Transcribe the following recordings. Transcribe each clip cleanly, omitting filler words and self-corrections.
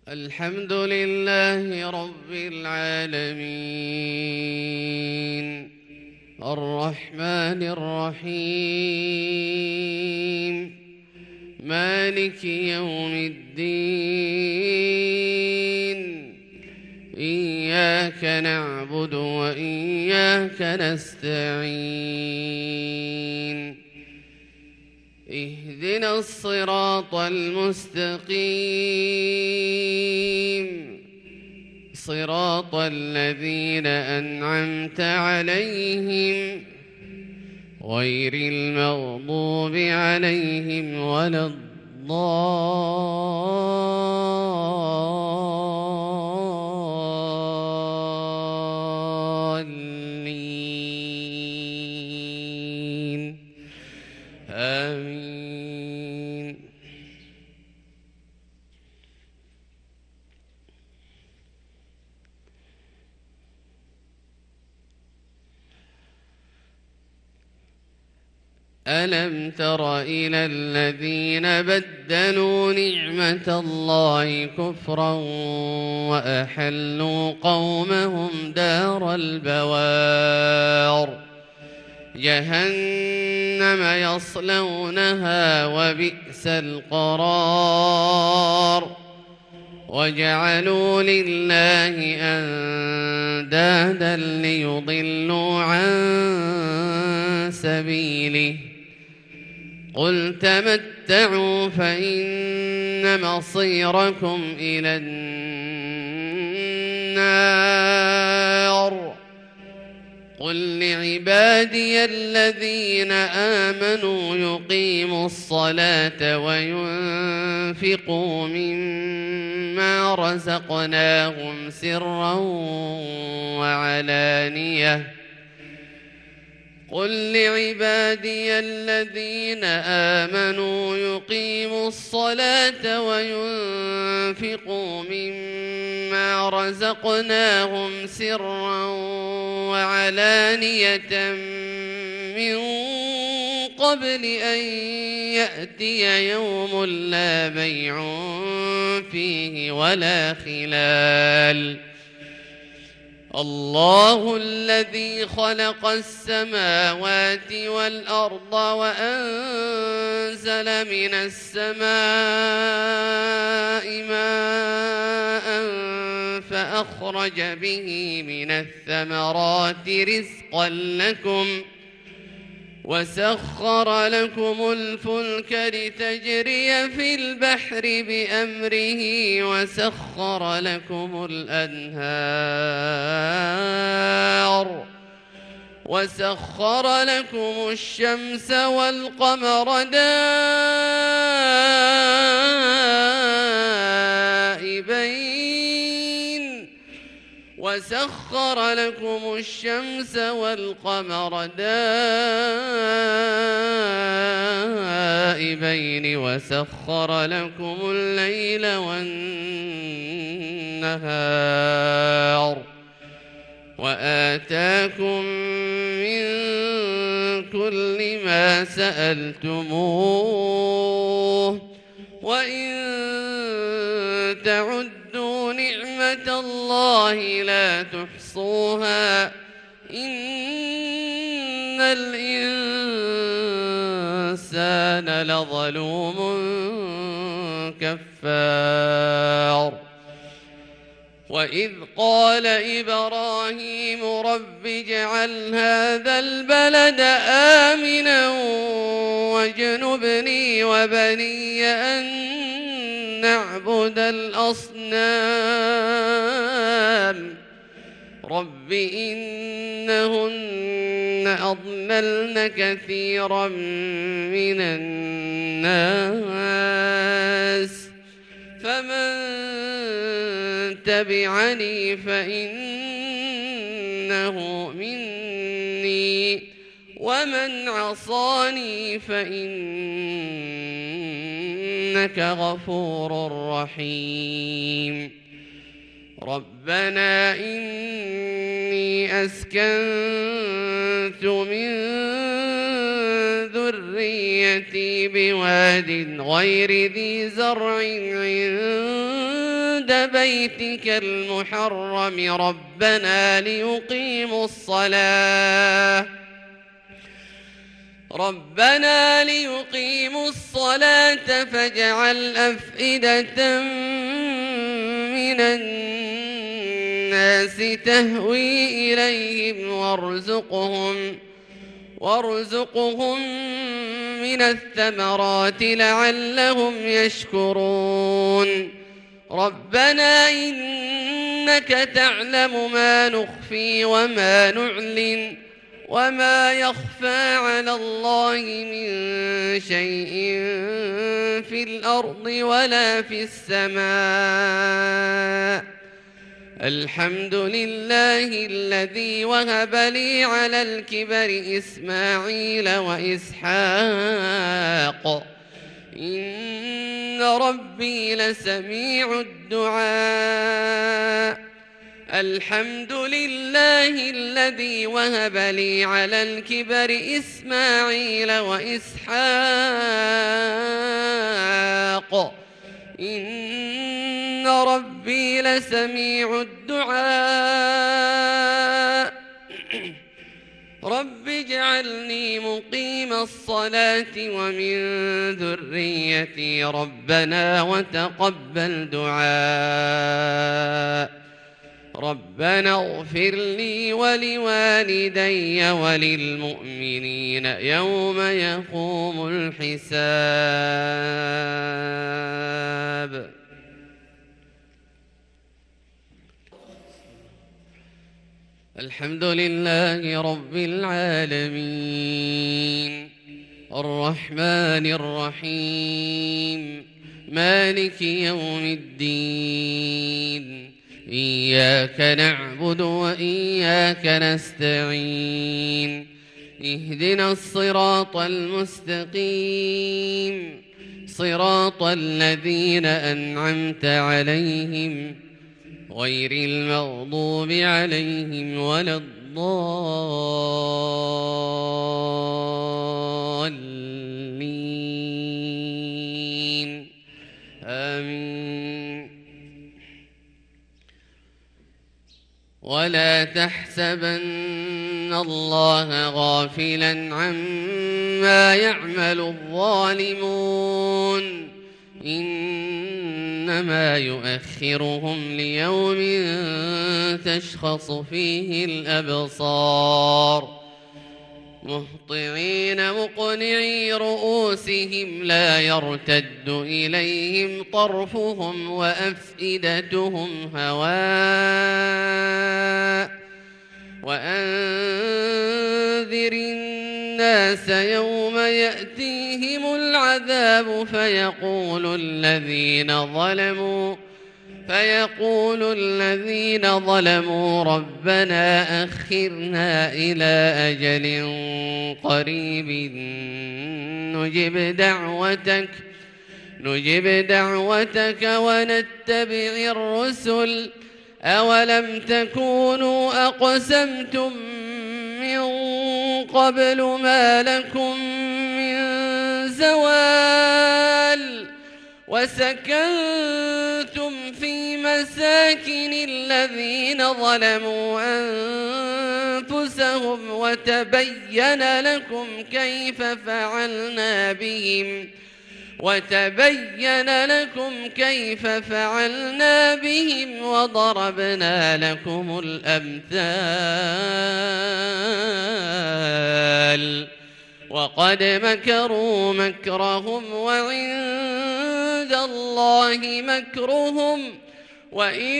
الحمد لله رب العالمين الرحمن الرحيم مالك يوم الدين إياك نعبد وإياك نستعين اهدنا الصراط المستقيم صراط الذين أنعمت عليهم غير المغضوب عليهم ولا الضالين آمين. ألم تر إلى الذين بدلوا نعمة الله كفرا وأحلوا قومهم دار البوار جهنم يصلونها وبئس القرار وجعلوا لله أندادا ليضلوا عن سبيله قل تمتعوا فإن مصيركم إلى النار قل لعبادي الذين آمنوا يقيموا الصلاة وينفقوا مما رزقناهم سرا وعلانية قل لعبادي الذين آمنوا يقيموا الصلاة وينفقوا مما رزقناهم سرا وعلانية من قبل أن يأتي يوم لا بيع فيه ولا خلال الله الذي خلق السماوات والأرض وأنزل من السماء ماء فأخرج به من الثمرات رزقا لكم وسخر لكم الفلك لتجري في البحر بأمره وسخر لكم الأنهار وسخر لكم الشمس والقمر دائبين وسخر لكم الشمس والقمر دائبين وسخر لكم الليل والنهار وآتاكم من كل ما سألتموه وإن تعدوا نعمة الله لا تحصوها إن الإنسان لظلوم كفار وإذ قال إبراهيم رب اجعل هذا البلد آمنا واجنبني وبني أن نعبد الأصنام رب إنهن أضللن كثيرا من الناس فمن تبعني فإنه مني ومن عصاني فإنك غفور رحيم ربنا إني أسكنت من ذريتي بواد غير ذي زرع عند عند بيتك المحرم ربنا ليقيموا الصلاة فاجعل أفئدة من الناس تهوي إليهم وارزقهم من الثمرات لعلهم يشكرون ربنا إنك تعلم ما نخفي وما نعلن وما يخفى على الله من شيء في الأرض ولا في السماء الحمد لله الذي وهب لي على الكبر إسماعيل وإسحاق إن ربي لسميع الدعاء الحمد لله الذي وهب لي على الكبر إسماعيل وإسحاق إن ربي لسميع الدعاء رب اجعلني مقيم الصلاة ومن ذريتي ربنا وتقبل دعاء ربنا اغفر لي ولوالدي وللمؤمنين يوم يقوم الحساب. الحمد لله رب العالمين الرحمن الرحيم مالك يوم الدين إياك نعبد وإياك نستعين اهدنا الصراط المستقيم صراط الذين أنعمت عليهم غير المغضوب عليهم ولا الضالين آمين. ولا تحسبن الله غافلا عما يعمل الظالمون إنما يؤخرهم ليوم تشخص فيه الأبصار مهطعين مقنعي رؤوسهم لا يرتد إليهم طرفهم وأفئدتهم هواء وأنذر الناس يوم يأتيهم العذاب فيقول الذين ظلموا ربنا أخرنا إلى أجل قريب نجب دعوتك ونتبع الرسل أولم تكونوا أقسمتم من قبل ما لكم من زوال وسكنتم في مساكن الذين ظلموا أنفسهم وتبين لكم كيف فعلنا بهم وضربنا لكم الأمثال وقد مكروا مكرهم وعند الله مكرهم وإن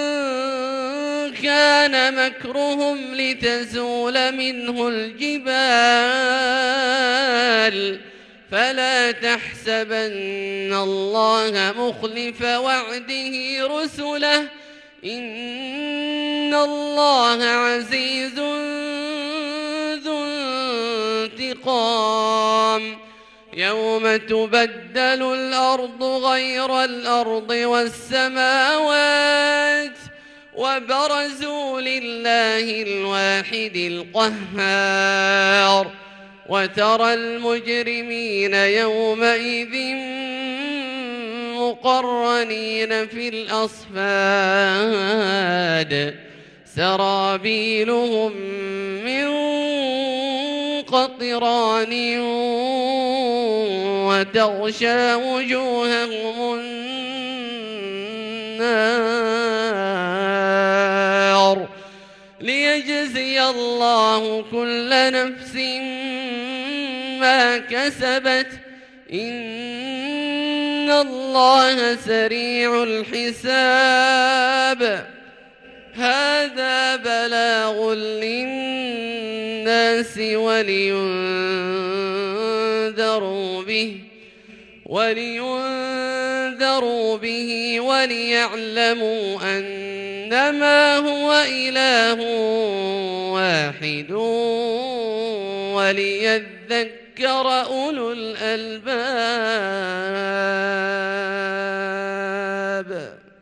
كان مكرهم لتزول منه الجبال فلا تحسبن الله مخلف وعده رسله إن الله عزيز ذو انتقام يوم تبدل الأرض غير الأرض والسماوات وبرزوا لله الواحد القهار وترى المجرمين يومئذ مقرنين في الأصفاد سرابيلهم من قطران وتغشى وجوههم النار ليجزي الله كل نفس ما كسبت إن الله سريع الحساب. هذا بلاغ للناس ولينذروا به وليعلموا أنما هو إله واحد وليذكر أولو الألباب.